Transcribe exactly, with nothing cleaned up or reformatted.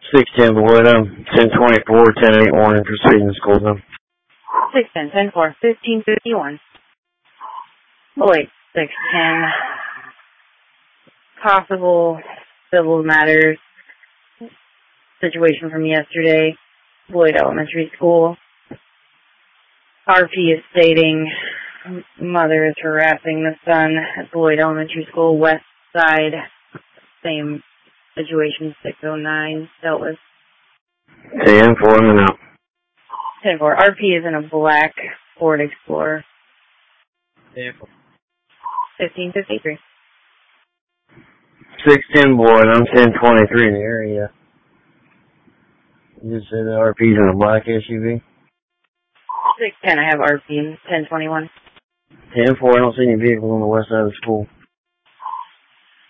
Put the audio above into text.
six ten Boyd, I'm ten twenty-four, ten eighty-one, for speeding school zone. six ten, ten four, fifteen fifty-one. Boyd, six ten. Possible civil matters situation from yesterday. Boyd Elementary School. R P is stating mother is harassing the son at Boyd Elementary School, west side. Same situation, six oh nine, dealt with. ten four, and out. ten four. R P is in a black Ford Explorer. fifteen fifty-three. six ten Boyd, I'm ten twenty-three in the area. You just said the R P's in a black S U V? six ten, I have R P, ten twenty-one. ten four, I don't see any vehicle on the west side of the school.